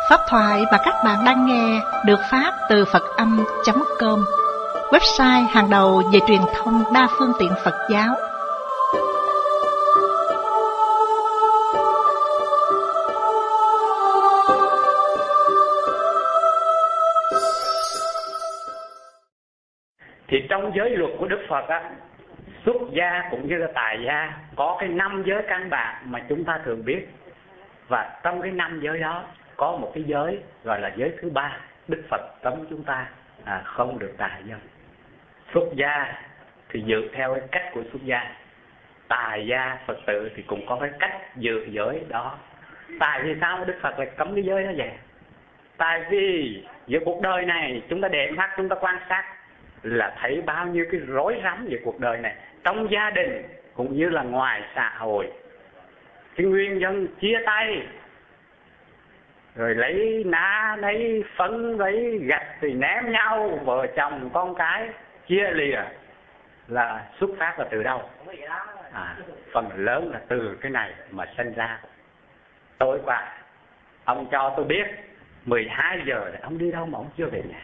Pháp thoại mà các bạn đang nghe được phát từ Phật-âm.com, website hàng đầu về truyền thông đa phương tiện Phật giáo. Thì trong giới luật của Đức Phật á, xuất gia cũng như là tài gia có cái 5 giới căn bản mà chúng ta thường biết. Và trong cái 5 giới đó có một cái giới gọi là giới thứ 3. Đức Phật cấm chúng ta không được tài dân. Xuất gia thì dự theo cái cách của xuất gia, tài gia Phật tử thì cũng có cái cách dự giới đó. Tại vì sao Đức Phật lại cấm cái giới đó vậy? Tại vì giữa cuộc đời này chúng ta để mắt, chúng ta quan sát là thấy bao nhiêu cái rối rắm về cuộc đời này, trong gia đình cũng như là ngoài xã hội. Cái nguyên nhân chia tay, rồi lấy ná, lấy phấn, lấy gạch thì ném nhau, vợ chồng con cái chia lìa là xuất phát là từ đâu? Phần lớn là từ cái này mà sinh ra. Tối qua ông cho tôi biết 12 giờ rồi ông đi đâu mà ông chưa về nhà.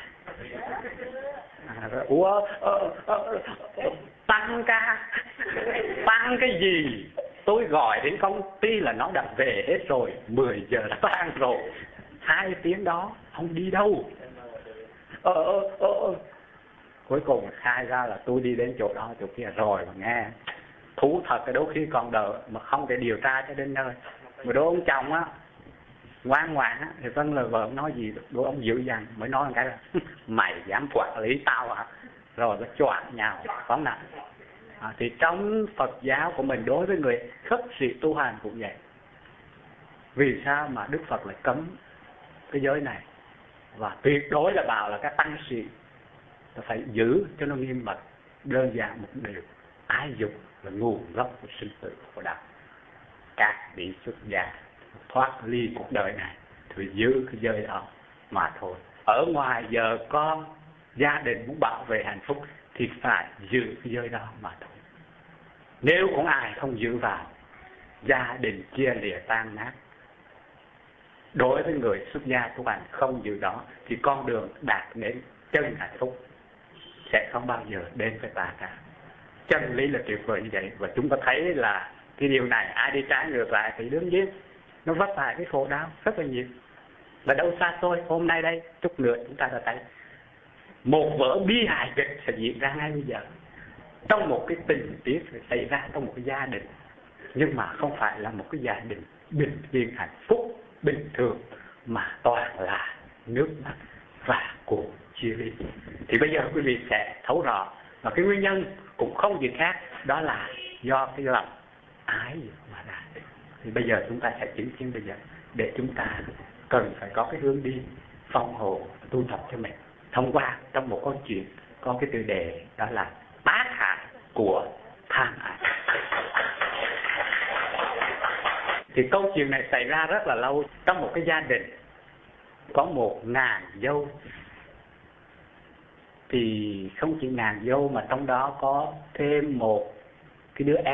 Tăng ca, tăng cái gì? Tôi gọi đến công ty là nó đã về hết rồi, 10 giờ đã tan rồi. 2 tiếng đó ông đi đâu? Cuối cùng khai ra là tôi đi đến chỗ đó chỗ kia rồi mà nghe. Thú thật cái đôi khi còn đỡ mà không thể điều tra cho đến nơi. Mà đôi ông chồng á ngoan ngoãn á thì vâng lời vợ nói gì, đôi ông dữ dằn mới nói một cái là mày dám quản lý tao hả? Rồi nó choạng nhào phóng nặng. Thì trong Phật giáo của mình đối với người khất sĩ tu hành cũng vậy. Vì sao mà Đức Phật lại cấm cái giới này? Và tuyệt đối là bảo là các tăng sĩ phải giữ cho nó nghiêm mật. Đơn giản một điều, ái dục là nguồn gốc của sinh tử của đạo. Các vị xuất gia thoát ly cuộc đời này thì giữ cái giới đó mà thôi. Ở ngoài giờ con, gia đình muốn bảo vệ hạnh phúc thì phải giữ cái giới đó mà thôi. Nếu cũng ai không giữ vào, gia đình chia lìa tan nát. Đối với người xuất gia tu hành không giữ đó thì con đường đạt đến chân hạnh phúc sẽ không bao giờ đến với ta cả. Chân lý là tuyệt vời như vậy. Và chúng ta thấy là cái điều này ai đi trái ngược lại thì đương nhiên nó vấp phải cái khổ đau rất là nhiều. Và đâu xa xôi, hôm nay đây chút nữa chúng ta đã thấy một vở bi hài kịch sẽ diễn ra ngay bây giờ, trong một cái tình tiết xảy ra trong một cái gia đình, nhưng mà không phải là một cái gia đình bình yên hạnh phúc bình thường, mà toàn là nước mắt và cuộc chia ly. Thì bây giờ quý vị sẽ thấu rõ, và cái nguyên nhân cũng không gì khác, đó là do cái lòng ái mà ra. Thì bây giờ chúng ta sẽ chứng kiến bây giờ, để chúng ta cần phải có cái hướng đi phòng hộ tu tập cho mình, thông qua trong một câu chuyện có cái tiêu đề đó là tác hại của tham ái. Thì câu chuyện này xảy ra rất là lâu. Trong một cái gia đình có 1000 dâu. Thì không chỉ 1000 dâu mà trong đó có thêm một cái đứa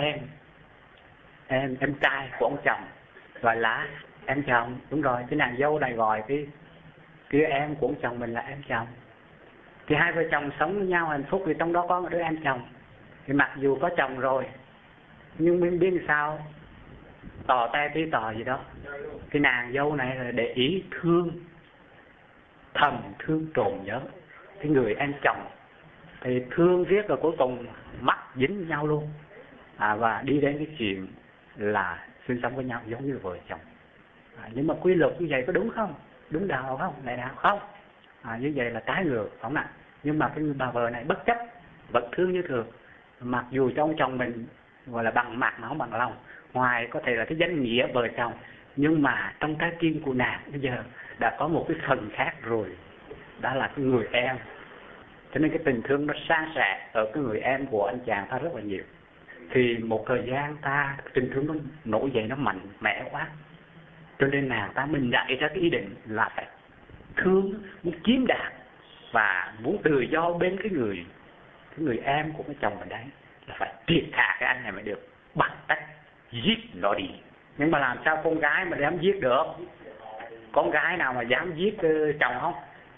em trai của ông chồng, gọi là em chồng. Đúng rồi, cái nàng dâu này gọi cái đứa em của ông chồng mình là em chồng. Thì hai vợ chồng sống với nhau hạnh phúc, thì trong đó có một đứa em chồng. Thì mặc dù có chồng rồi, nhưng mình biết sao, tò te tí tò gì đó, cái nàng dâu này là để ý thương, thầm thương trộm nhớ cái người em chồng. Thì thương riết rồi cuối cùng mắt dính nhau luôn, và đi đến cái chuyện là sinh sống với nhau giống như vợ chồng. Nhưng mà quy luật như vậy có đúng không? Đúng đạo không? Lại đạo không? Như vậy là trái ngược, phải không ạ? Nhưng mà cái bà vợ này bất chấp, vẫn thương như thường, mặc dù cho ông chồng mình gọi là bằng mặt mà không bằng lòng. Ngoài có thể là cái danh nghĩa vợ chồng, nhưng mà trong trái tim của nàng bây giờ đã có một cái phần khác rồi, đó là cái người em. Cho nên cái tình thương nó san sẻ ở cái người em của anh chàng ta rất là nhiều. Thì một thời gian tình thương nó nổi dậy, nó mạnh mẽ quá, cho nên nàng ta mình dạy ra cái ý định là phải thương, muốn chiếm đạt và muốn tự do bên cái người em của cái chồng mình đấy, là phải triệt hạ cái anh này mới được, bằng cách giết nó đi. Nhưng mà làm sao con gái mà dám giết được? con gái nào mà dám giết chồng không?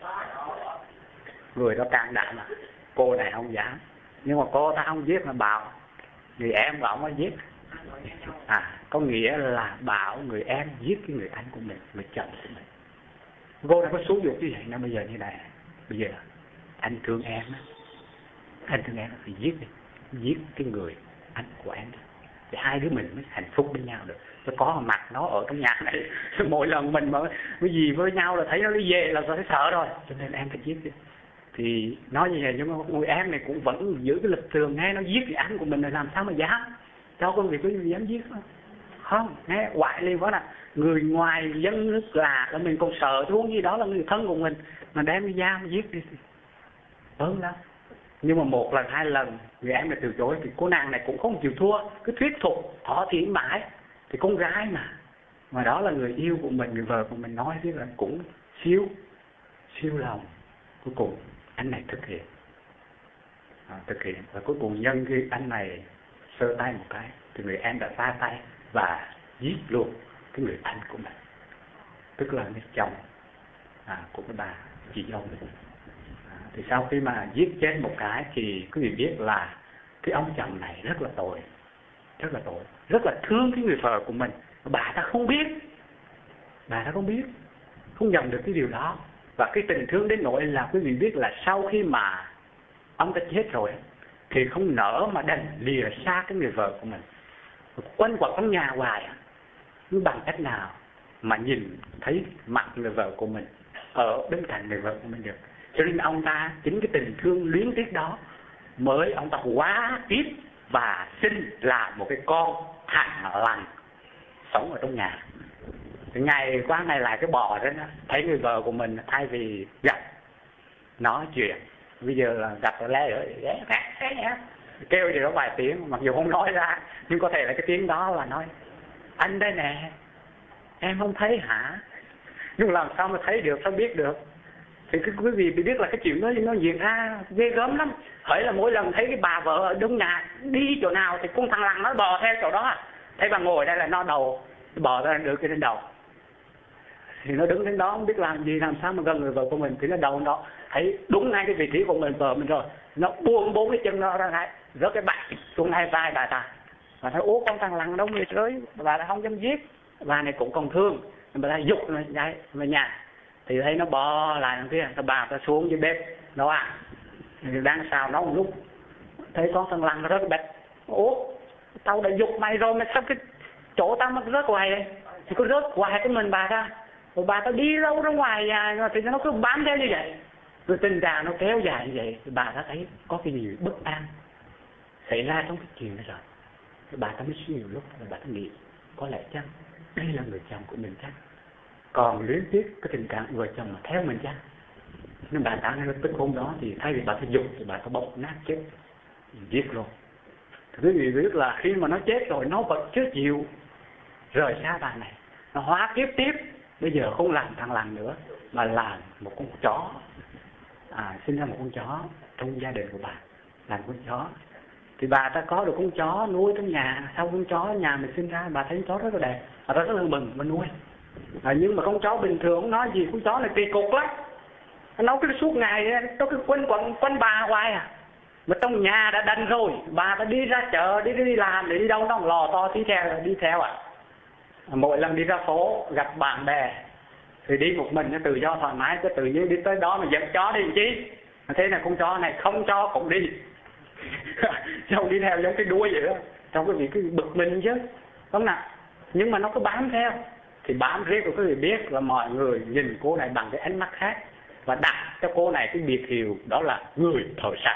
Người đó can đảm mà. Cô này không dám, nhưng mà cô ta không giết mà bảo người em của ông ấy giết. Có nghĩa là bảo người em giết cái người anh của mình, người chồng của mình. Cô này có xúi dục như vậy nó bây giờ như này. Bây giờ anh thương em á, anh thương em thì giết đi, giết cái người anh của em đi, để hai đứa mình mới hạnh phúc với nhau được. Tôi có mặt nó ở trong nhà này, mỗi lần mình mà cái gì với nhau là thấy nó đi về là tôi sợ rồi, cho nên em phải giết đi. Thì nói như vậy, nhưng mà người em này cũng vẫn giữ cái lập trường, nghe nó giết người anh của mình rồi làm sao mà dám, cho con việc có gì dám giết không? Nghe quại liền quá nè, người ngoài dân nước là mình còn sợ, huống gì đó là người thân của mình mà đem đi giam giết đi ớn lắm. Nhưng mà một lần hai lần người em này từ chối thì cô nàng này cũng không chịu thua, cứ thuyết phục thỏ thị mãi. Thì con gái mà đó là người yêu của mình, người vợ của mình, nói thế là cũng siêu lòng. Cuối cùng anh này thực hiện và cuối cùng nhân khi anh này sơ tay một cái thì người em đã ra tay và giết luôn cái người anh của mình, tức là người chồng của cái bà chị dâu mình. Thì sau khi mà giết chết một cái thì quý vị biết là cái ông chồng này rất là tội, rất là thương cái người vợ của mình. Bà ta không biết, không nhận được cái điều đó. Và cái tình thương đến nỗi là quý vị biết là sau khi mà ông ta chết rồi thì không nỡ mà đành lìa xa cái người vợ của mình, quanh quẩn trong nhà hoài, cứ bằng cách nào mà nhìn thấy mặt người vợ của mình ở bên cạnh người vợ của mình được. Cho nên ông ta chính cái tình thương luyến tiếc đó mới ông ta quá kiếp và sinh là một cái con thằng lằn sống ở trong nhà. Ngày qua ngày lại cái bò đó, thấy người vợ của mình thay vì gặp nói chuyện, bây giờ là gặp rồi lé rồi kêu gì đó vài tiếng, mặc dù không nói ra nhưng có thể là cái tiếng đó là nói anh đây nè, em không thấy hả? Nhưng làm sao mà thấy được, sao biết được? Thì quý vị biết là cái chuyện đó nó diễn ra ghê gớm lắm. Hỏi là mỗi lần thấy cái bà vợ ở đông nhà đi chỗ nào thì con thằng lằn nó bò theo chỗ đó. Thấy bà ngồi đây là nó đầu bò ra được cái trên đầu, thì nó đứng đến đó không biết làm gì, làm sao mà gần người vợ của mình. Thì nó đầu nó thấy đúng ngay cái vị trí của mình, vợ mình rồi, nó buông bốn cái chân nó ra ngay, rớt cái bạch xuống hai vai bà ta. Bà thấy con thằng lằn đâu người tới, bà ta không dám giết. Bà này cũng còn thương, bà ta giục nó chạy về nhà. Thì thấy nó bò lại đằng kia, bà ta xuống dưới bếp nấu ăn. Thì đang xào nấu một lúc thấy con thằng lằn nó rớt cái bạch. Tao đã giục mày rồi mà sao cái chỗ tao nó rớt hoài đây? Thì có rớt hoài cái mình bà ta. Rồi bà ta đi đâu ra ngoài nhà thì nó cứ bám theo như vậy. Rồi tình trạng nó kéo dài như vậy thì bà ta thấy có cái gì bất an xảy ra trong cái chuyện này rồi. Thì bà ta mới suy nhiều lúc, rồi bà ta nghĩ có lẽ chăng đây là người chồng của mình chăng, còn luyến tiếc cái tình cảm vợ chồng mà theo mình chăng. Nên bà ta ngay tức hôm đó thì thay vì bà ta dục thì bà ta bóp nát chết, giết luôn. Thì quý vị biết là khi mà nó chết rồi nó vẫn chưa chịu rời xa bà này, nó hóa kiếp tiếp. Bây giờ không làm thằng lằn nữa mà làm một con chó, sinh ra một con chó trong gia đình của bà, làm con chó. Thì bà ta có được con chó nuôi trong nhà. Sau con chó nhà mình sinh ra, bà thấy con chó rất là đẹp, bà rất là mừng mà nuôi. Nhưng mà con chó bình thường không nói gì, con chó này kỳ cục lắm, nó cứ suốt ngày nó cứ quanh bà hoài Mà trong nhà đã đành rồi, bà ta đi ra chợ, đi làm, để đi đâu nó lò to đi theo Mỗi lần đi ra phố gặp bạn bè thì đi một mình, nó tự do thoải mái, cứ tự nhiên đi tới đó mà dẫn chó đi làm chi. Thế là con chó này không cho cũng đi xong đi theo giống cái đuôi vậy đó. Trong cái việc cái bực mình chứ, đúng nào. Nhưng mà nó cứ bám theo. Thì bám riết của quý vị biết là mọi người nhìn cô này bằng cái ánh mắt khác và đặt cho cô này cái biệt hiệu đó là người thợ săn.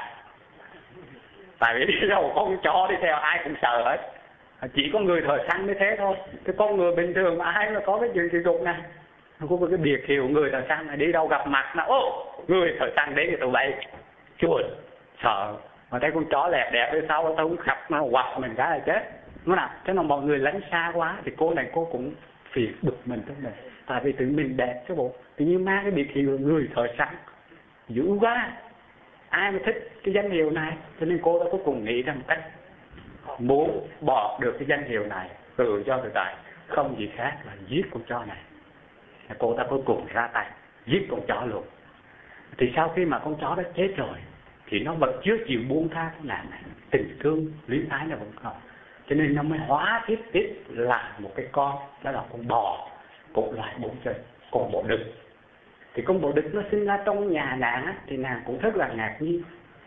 Tại vì đi đâu con chó đi theo ai cũng sợ hết, chỉ có người thợ săn mới thế thôi. Cái con người bình thường mà ai mà có cái chuyện kỳ cục này, có cái biệt hiệu người thợ săn này, đi đâu gặp mặt là người thợ săn đến thì tụi bay chuồn sợ. Mà thấy con chó đẹp đẹp phía sau tao cũng khập nó quặp mình cái là chết, đúng nào. Thế mà mọi người lánh xa quá thì cô này cô cũng phiền bực mình trong mình, tại vì tự mình đẹp chứ bộ, tự nhiên mang cái biệt hiệu người thợ săn dữ quá, ai mà thích cái danh hiệu này. Cho nên cô đã cuối cùng nghĩ ra một cách muốn bỏ được cái danh hiệu này tự do tự tại, không gì khác là giết con chó này. Cô ta cuối cùng ra tay giết con chó luôn. Thì sau khi mà con chó đó chết rồi thì nó vẫn chưa chịu buông tha cái nàng này, tình thương luyến ái nó vẫn còn, cho nên nó mới hóa tiếp là một cái con, đó là con bò, cũng loại 4 chân, con bò đực. Thì con bò đực nó sinh ra trong nhà nàng á, thì nàng cũng rất là ngạc nhiên,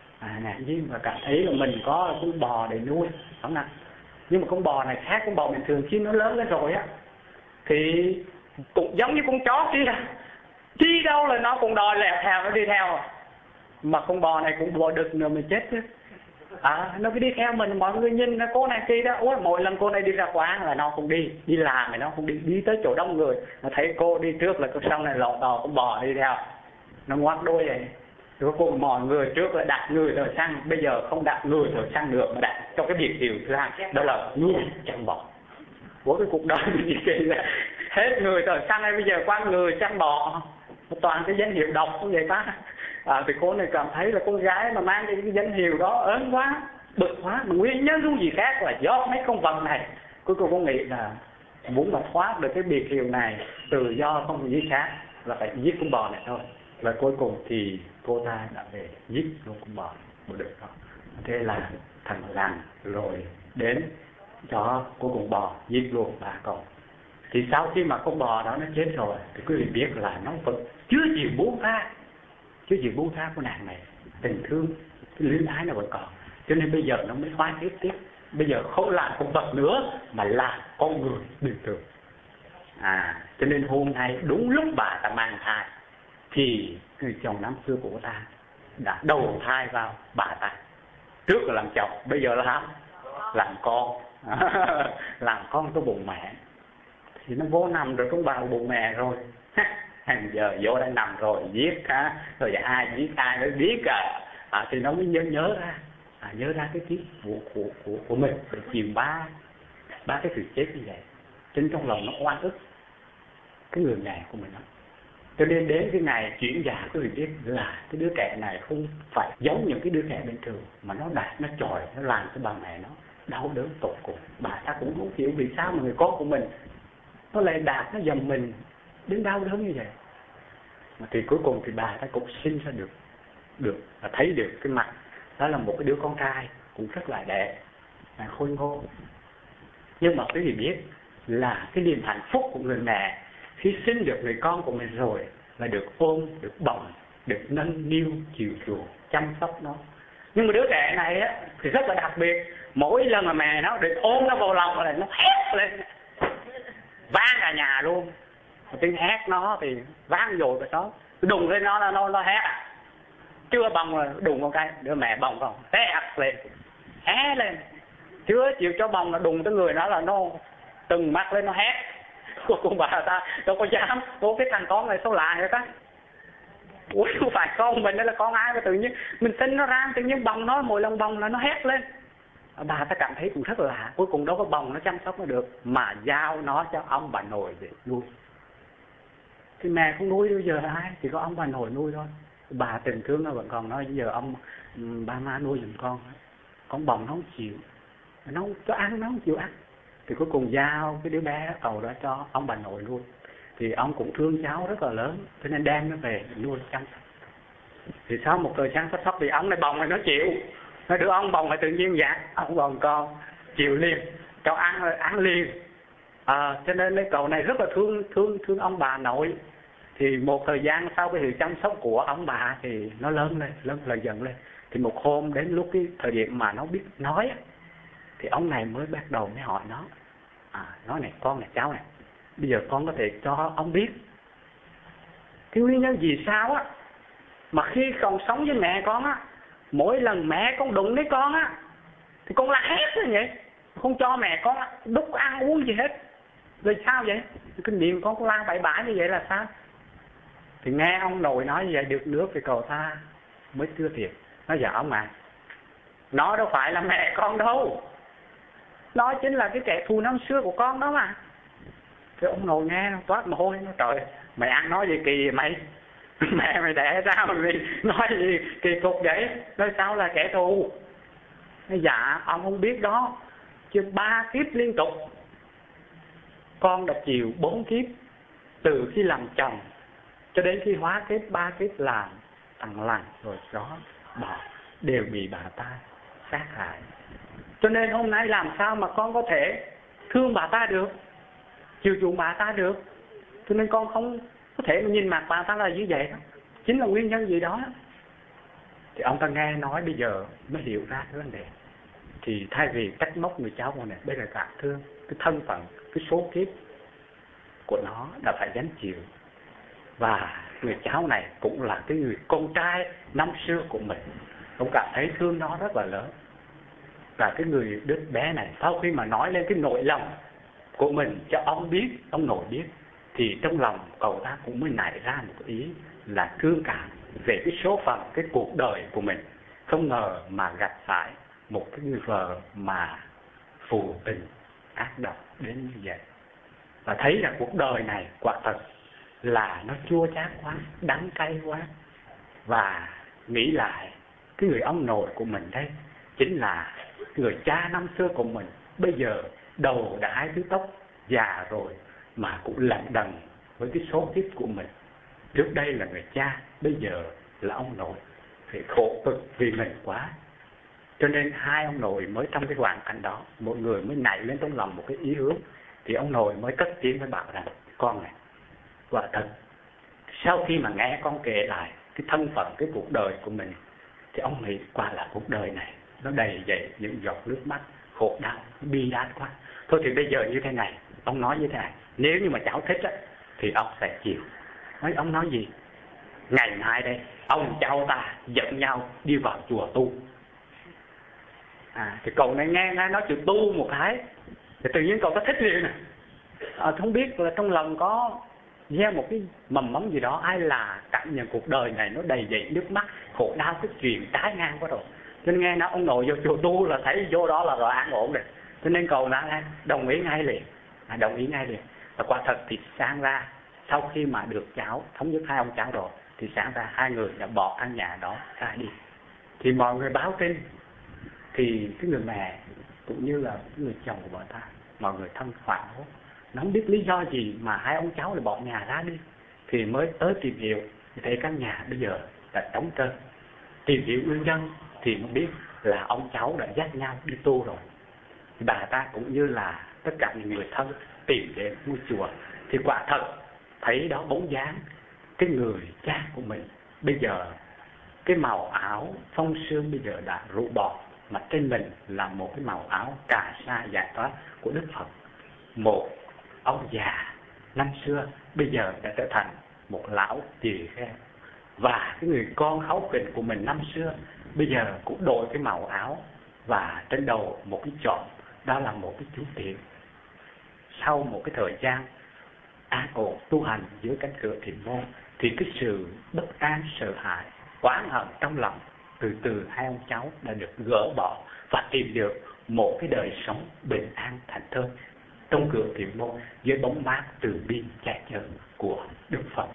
và cảm thấy là mình có con bò để nuôi, không nào. Nhưng mà con bò này khác con bò bình thường, khi nó lớn lên rồi á thì cũng giống như con chó kia, đi đâu là nó cũng đòi lẹo theo, nó đi theo. Mà con bò này cũng bò đực nữa, mình chết chứ. Nó cứ đi theo mình, mọi người nhìn cô này kia đó, mỗi lần cô này đi ra quán là nó cũng đi làm thì nó cũng đi tới chỗ đông người, nó thấy cô đi trước là sau này lọt đò con bò đi theo, nó ngoắc đuôi vậy. Rồi cùng mọi người trước là đặt người thợ săn, bây giờ không đặt người thợ săn nữa mà đặt cho cái biệt hiệu thứ hai, đó là nuôi chăn bò. Cái cuộc đời gì kỳ là hết người thợ săn hay bây giờ qua người chăn bò, toàn cái danh hiệu độc như vậy ta. Thì cô này cảm thấy là con gái mà mang cái danh hiệu đó ớn quá, bực quá, mà nguyên nhân không gì khác là do mấy con vật này. Cuối cùng cô nghĩ là muốn mà thoát được cái biệt hiệu này từ do không gì khác là phải giết con bò này thôi. Và cuối cùng thì cô ta đã về giết luôn con bò được đó. Thế là thằng lằn rồi đến cho cô con bò giết luôn 3 con. Thì sau khi mà con bò đó nó chết rồi thì quý vị biết là nó vẫn chưa chịu buông tha của nàng này, tình thương, cái luyến ái nó vẫn còn, cho nên bây giờ nó mới hóa tiếp. Bây giờ không làm con vật nữa mà làm con người bình thường. Cho nên hôm nay đúng lúc bà ta mang thai thì người chồng năm xưa của cô ta đã đầu thai vào bà ta. Trước là làm chồng, bây giờ là làm con. Làm con trong bụng mẹ thì nó vô nằm rồi trong bào bụng mẹ rồi. Hàng giờ vô đây nằm rồi giết rồi ai giết ai nó biết thì nó mới nhớ ra cái kiếp của mình để chịu ba cái sự chết như vậy. Trên trong lòng nó oan ức cái người mẹ của mình đó. Cho nên đến cái ngày chuyển dạ quý vị biết là cái đứa trẻ này không phải giống những cái đứa trẻ bình thường, mà nó đạt, nó chọi, nó làm cho bà mẹ nó đau đớn tột cùng. Bà ta cũng không hiểu vì sao mà người con của mình nó lại đạt, nó dầm mình đến đau đớn như vậy. Mà thì cuối cùng thì bà ta cũng sinh ra được và thấy được cái mặt đó là một cái đứa con trai cũng rất là đẹp, khôi ngô. Nhưng mà quý vị biết là cái niềm hạnh phúc của người mẹ khi sinh được người con của mình rồi là được ôm, được bồng, được nâng niu, chiều chuộng, chăm sóc nó. Nhưng mà đứa trẻ này á thì rất là đặc biệt, mỗi lần mà mẹ nó được ôm nó vào lòng là nó hét lên, vang cả nhà luôn. Tiếng hét nó thì vang dội và đó, đùng lên nó là nó hét. Chưa bồng rồi đùng một cái, đứa mẹ bồng không, hét lên, hé lên. Chưa chịu cho bồng là đùng tới người nó là nó từng mắt lên nó hét. Cùng bà ta đâu có dám, cái thằng con này sao lạ vậy ta? Không phải con mình, đó là con ai mà tự nhiên mình sinh nó ra, tự nhiên bồng nó, mỗi lần bồng là nó hét lên. Bà ta cảm thấy cũng rất là lạ, cuối cùng đâu có bồng nó chăm sóc nó được, mà giao nó cho ông bà nội để nuôi. Thì mẹ không nuôi bây giờ là ai, chỉ có ông bà nội nuôi thôi. Bà tình thương nó vẫn còn nói bây giờ ông ba má nuôi giùm con bồng nó không chịu, nó không cho ăn, nó không chịu ăn. Thì cuối cùng giao cái đứa bé cầu đó cho ông bà nội nuôi. Thì ông cũng thương cháu rất là lớn, cho nên đem nó về nuôi chăm sóc. Thì sau một thời gian chăm sóc thì ông này bồng này nó chịu, nó đưa ông bồng lại tự nhiên dạ, ông bồng con chịu liền, cho ăn rồi ăn liền. Cho nên cái cậu này rất là thương ông bà nội. Thì một thời gian sau cái sự chăm sóc của ông bà thì nó lớn lên dần lên. Thì một hôm đến lúc cái thời điểm mà nó biết nói thì ông này mới bắt đầu mới hỏi nó, nói này con này cháu này, bây giờ con có thể cho ông biết cái nguyên nhân vì sao á mà khi còn sống với mẹ con á, mỗi lần mẹ con đụng đến con á thì con la hét như vậy, không cho mẹ con đút ăn uống gì hết. Vì sao vậy? Cái miệng con la bậy bạ như vậy là sao? Thì nghe ông nội nói như vậy được nước thì cậu ta mới thưa thiệt, nói dạ ông nó đâu phải là mẹ con đâu, nó chính là cái kẻ thù năm xưa của con đó mà. Thì ông nội nghe nó toát mồ hôi, nó trời mày ăn nói gì kỳ vậy mày? Mẹ mày đẻ ra mà mày nói gì kỳ cục vậy? Nói sao là kẻ thù? Nói dạ ông không biết đó, chứ 3 kiếp liên tục con đã chịu 4 kiếp từ khi làm chồng cho đến khi hóa kết, ba kết làm thằng lằn rồi đó bỏ đều bị bà ta sát hại. Cho nên hôm nay làm sao mà con có thể thương bà ta được, chiều chuộng bà ta được. Cho nên con không có thể nhìn mặt bà ta là như vậy đó. Chính là nguyên nhân gì đó. Thì ông ta nghe nói bây giờ mới hiểu ra cái vấn đề. Thì thay vì trách móc người cháu con này, bây giờ cảm thương cái thân phận, cái số kiếp của nó đã phải gánh chịu. Và người cháu này cũng là cái người con trai năm xưa của mình. Ông cảm thấy thương nó rất là lớn. Và cái người đứa bé này sau khi mà nói lên cái nỗi lòng của mình cho ông biết, ông nội biết, thì trong lòng cậu ta cũng mới nảy ra một ý là thương cảm về cái số phận, cái cuộc đời của mình. Không ngờ mà gặp phải một cái người vợ mà phù tình ác độc đến như vậy. Và thấy là cuộc đời này quả thật là nó chua chát quá, đắng cay quá. Và nghĩ lại cái người ông nội của mình đây chính là người cha năm xưa của mình, bây giờ đầu đã hai thứ tóc, già rồi mà cũng lận đận với cái số kiếp của mình. Trước đây là người cha, bây giờ là ông nội, phải khổ cực vì mình quá. Cho nên hai ông nội mới trong cái hoàn cảnh đó, mọi người mới nảy lên trong lòng một cái ý hướng. Thì ông nội mới cất tiếng mới bảo rằng: con này, quả thật sau khi mà nghe con kể lại cái thân phận, cái cuộc đời của mình, thì ông nghĩ quả là cuộc đời này nó đầy dậy những giọt nước mắt khổ đau, bi đát quá. Thôi thì bây giờ như thế này, ông nói như thế này: nếu như mà cháu thích á, thì ông sẽ chịu. Ông nói gì? Ngày mai đây, ông cháu ta dẫn nhau đi vào chùa tu. Thì cậu này nghe nói chuyện tu một cái, thì tự nhiên cậu ta thích liền. Không biết là trong lòng có gieo một cái mầm móng gì đó, ai là cảm nhận cuộc đời này nó đầy dậy nước mắt khổ đau, cái chuyện trái ngang quá rồi. Cho nên nghe nói ông nội vô chùa tu là thấy vô đó là rồi an ổn rồi. Cho nên cậu đã đồng ý ngay liền. Đồng ý ngay liền. Và quả thật thì sáng ra, sau khi mà được cháu thống nhất hai ông cháu rồi, thì sáng ra hai người đã bỏ căn nhà đó ra đi. Thì mọi người báo tin, thì cái người mẹ cũng như là cái người chồng của bọn ta, mọi người thân hoảng hốt, nó không biết lý do gì mà hai ông cháu lại bỏ nhà ra đi. Thì mới tới tìm hiểu, thì thấy căn nhà bây giờ đã trống trơn. Tìm hiểu nguyên nhân thì mới biết là ông cháu đã dắt nhau đi tu rồi. Thì bà ta cũng như là tất cả những người thân tìm đến ngôi chùa, thì quả thật thấy đó bóng dáng cái người cha của mình. Bây giờ cái màu áo phong sương bây giờ đã rũ bỏ, mà trên mình là một cái màu áo cà sa giải thoát của Đức Phật. Một ông già năm xưa bây giờ đã trở thành một lão tỳ kheo. Và cái người con kháu khỉnh của mình năm xưa bây giờ cũng đổi cái màu áo, và trên đầu một cái chọn, đó là một cái chú tiểu. Sau một cái thời gian an ổn tu hành dưới cánh cửa thiền môn, thì cái sự bất an, sợ hãi, oán hận trong lòng từ từ hai ông cháu đã được gỡ bỏ và tìm được một cái đời sống bình an thảnh thơi trong cửa thiền môn dưới bóng mát từ bi che chở của Đức Phật.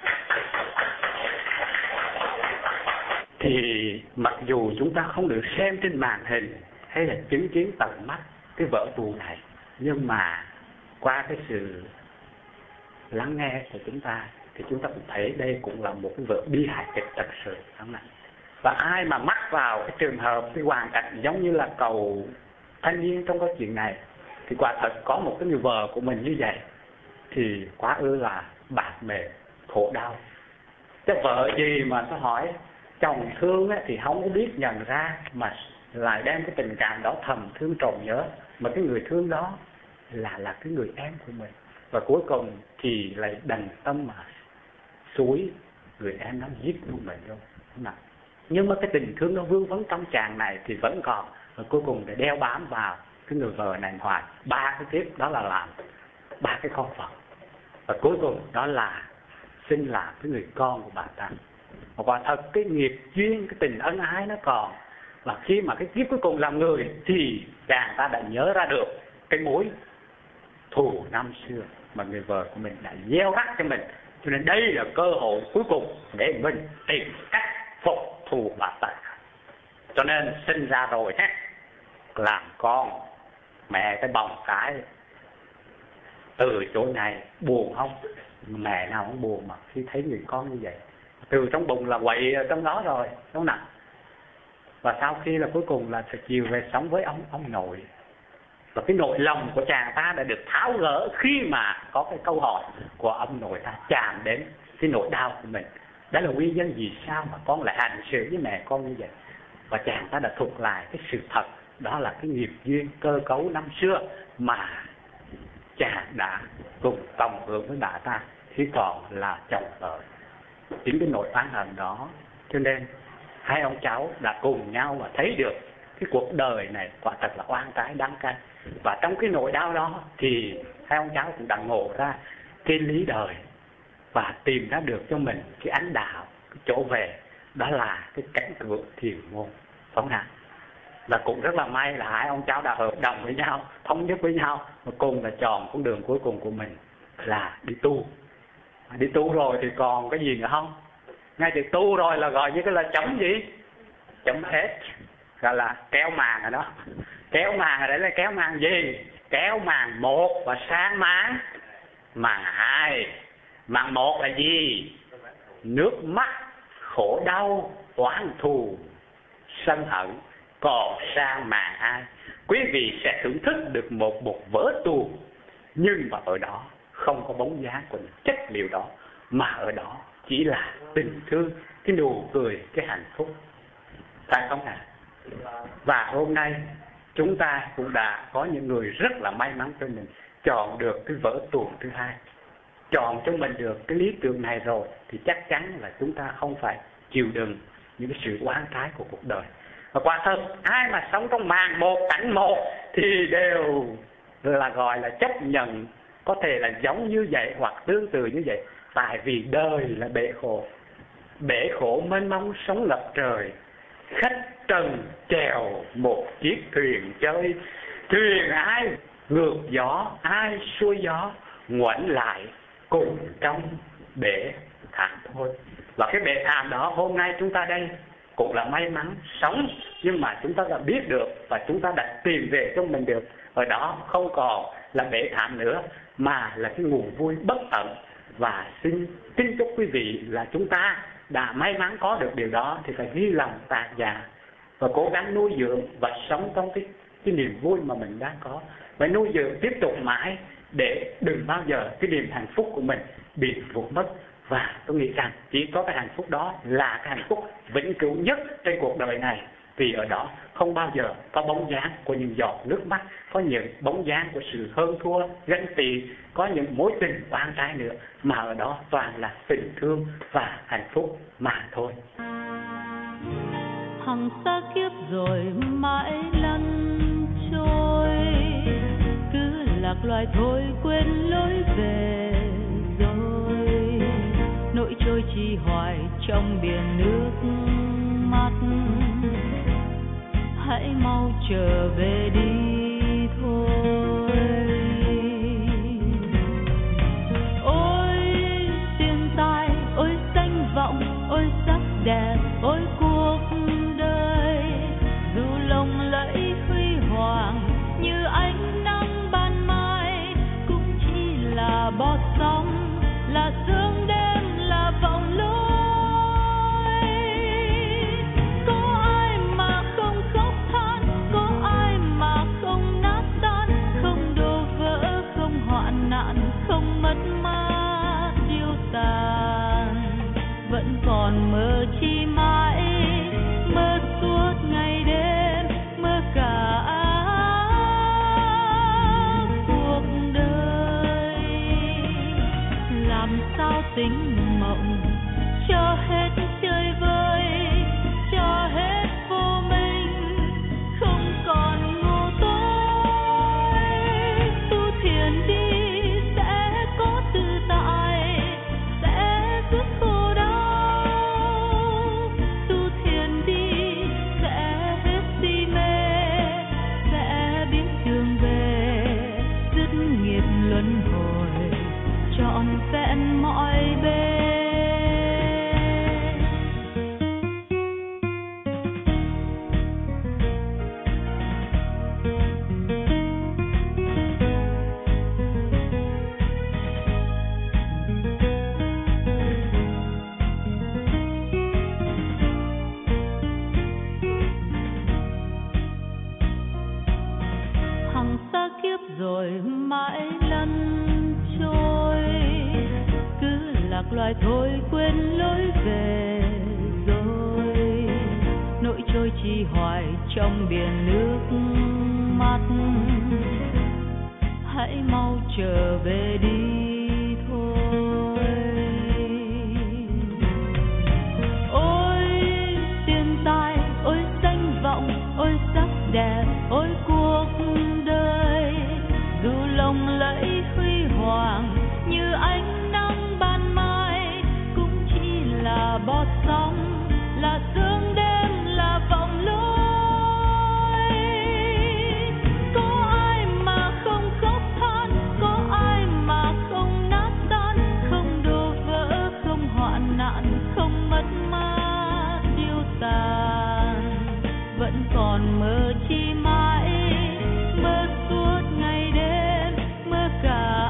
Thì mặc dù chúng ta không được xem trên màn hình hay là chứng kiến tận mắt cái vở tuồng này, nhưng mà qua cái sự lắng nghe của chúng ta thì chúng ta cũng thấy đây cũng là một cái vở bi hài kịch thật sự. Và ai mà mắc vào cái trường hợp, cái hoàn cảnh giống như là cậu thanh niên trong câu chuyện này, thì quả thật có một cái người vợ của mình như vậy thì quá ư là bạc mệt, khổ đau. Cái vợ gì mà nó hỏi chồng thương ấy, thì không có biết nhận ra, mà lại đem cái tình cảm đó thầm thương trộm nhớ. Mà cái người thương đó là cái người em của mình. Và cuối cùng thì lại đành tâm mà suối người em nó giết luôn mình luôn. Nhưng mà cái tình thương nó vương vấn trong chàng này thì vẫn còn. Và cuối cùng để đeo bám vào cái người vợ này hoài. 3 cái kiếp đó là làm 3 cái con Phật. Và cuối cùng đó là sinh làm cái người con của bà ta. Và quả thật cái nghiệp duyên, cái tình ân ái nó còn. Và khi mà cái kiếp cuối cùng làm người thì chàng ta đã nhớ ra được cái mối thù năm xưa mà người vợ của mình đã gieo rắc cho mình. Cho nên đây là cơ hội cuối cùng để mình tìm cách phục thù bà ta. Cho nên sinh ra rồi làm con, mẹ cái bồng cái từ chỗ này buồn không? Mẹ nào cũng buồn mà khi thấy người con như vậy, từ trong bụng là quậy trong đó rồi, đúng không nào? Và sau khi là cuối cùng là sẽ chiều về sống với ông nội. Và cái nỗi lòng của chàng ta đã được tháo gỡ khi mà có cái câu hỏi của ông nội ta chạm đến cái nỗi đau của mình. Đó là nguyên nhân vì sao mà con lại hành xử với mẹ con như vậy. Và chàng ta đã thuật lại cái sự thật, đó là cái nghiệp duyên cơ cấu năm xưa mà chàng đã cùng cộng hưởng với bà ta khi còn là chồng vợ. Chính cái nỗi oán hận đó cho nên hai ông cháu đã cùng nhau và thấy được cái cuộc đời này quả thật là oan trái đắng cay. Và trong cái nỗi đau đó thì hai ông cháu cũng đã ngộ ra cái lý đời và tìm ra được cho mình cái ánh đạo, cái chỗ về, đó là cái cảnh cửa thiền môn, phải không nào? Và cũng rất là may là hai ông cháu đã hợp đồng với nhau, thống nhất với nhau và cùng là chọn con đường cuối cùng của mình là đi tu. Đi tu rồi thì còn cái gì nữa không? Ngay từ tu rồi là gọi như cái là chấm gì? Chấm hết, gọi là kéo màn rồi đó. Kéo màn ở đây là kéo màn gì? Kéo màn một và sang màn hai. Màn một là gì? Nước mắt, khổ đau, oán thù, sân hận. Còn sang màn hai, quý vị sẽ thưởng thức được một vở tuồng, nhưng mà ở đó không có bóng dáng của chất liệu đó, mà ở đó chỉ là tình thương, cái nụ cười, cái hạnh phúc. Phải không ạ? Và hôm nay chúng ta cũng đã có những người rất là may mắn cho mình chọn được cái vở tuồng thứ hai. Chọn cho mình được cái lý tưởng này rồi thì chắc chắn là chúng ta không phải chịu đựng những cái sự oán trái của cuộc đời. Và quả thật ai mà sống trong màn một cảnh một thì đều là gọi là chấp nhận có thể là giống như vậy hoặc tương tự như vậy. Tại vì đời là bể khổ. Bể khổ mênh mông sóng ngập trời, khách trần chèo một chiếc thuyền chơi. Thuyền ai ngược gió, ai xuôi gió, ngoảnh lại cùng trong bể thảm thôi. Và cái bể thảm đó hôm nay chúng ta đây cũng là may mắn sống, nhưng mà chúng ta đã biết được và chúng ta đã tìm về cho mình được. Ở đó không còn là bể thảm nữa mà là cái nguồn vui bất tận. Và xin chúc quý vị là chúng ta đã may mắn có được điều đó thì phải ghi lòng tạc dạ và cố gắng nuôi dưỡng và sống trong cái niềm vui mà mình đang có. Phải nuôi dưỡng tiếp tục mãi để đừng bao giờ cái niềm hạnh phúc của mình bị vụt mất. Và tôi nghĩ rằng chỉ có cái hạnh phúc đó là cái hạnh phúc vĩnh cửu nhất trên cuộc đời này. Vì ở đó không bao giờ có bóng dáng của những giọt nước mắt, có những bóng dáng của sự hơn thua, ganh tị, có những mối tình oan trái nữa, mà ở đó toàn là tình thương và hạnh phúc mà thôi. Hằng xa kiếp rồi mãi lăn trôi, cứ lạc loài thôi quên lối về rồi, nỗi trôi chi hoài trong biển nước mắt. Hãy mau trở về đi thôi. Ôi tiền tài, ôi danh vọng, ôi sắc đẹp, ôi cuộc đời, dù lộng lẫy huy hoàng như ánh nắng ban mai, cũng chỉ là bọt sóng, là sương đêm, là vòng lối. Không mất mát tiêu tàn, vẫn còn mơ chi mãi, mơ suốt ngày đêm, mơ cả cuộc đời. Làm sao tính mộng cho hết chơi vơi, cho hết vô minh, không còn ngu tối. Tu thiền đi vẹn mọi bên. phải thôi quên lối về rồi, nỗi trôi chi hoài trong biển nước mắt. Hãy mau trở về đi thôi. Ôi tiền tài, ôi danh vọng, ôi sắc đẹp, ôi cuộc đời, dù lộng lẫy huy hoàng như ánh nắng ban mai, cũng chỉ là bọt sóng, là sương đêm, là vòng lối. Có ai mà không khóc than, có ai mà không nát tan, không đổ vỡ, không hoạn nạn, không mất mát tiêu tàn. Vẫn còn mơ chi mãi, mơ suốt ngày đêm, mơ cả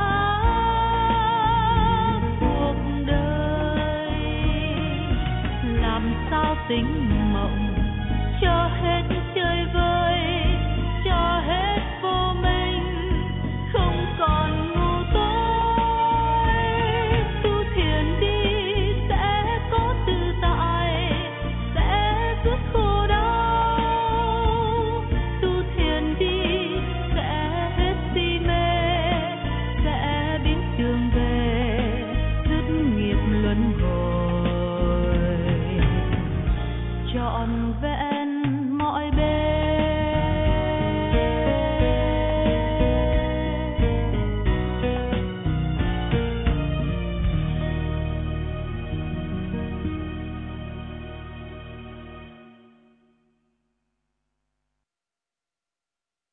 cuộc đời. Làm sao tính mộng cho hết chơi vơi, cho hết vô minh, không còn ngu tối. Tu thiền đi sẽ có tự tại, sẽ dứt khổ đau. Tu thiền đi sẽ hết si mê, sẽ biết đường về, dứt nghiệp luân hồi trọn vẹn.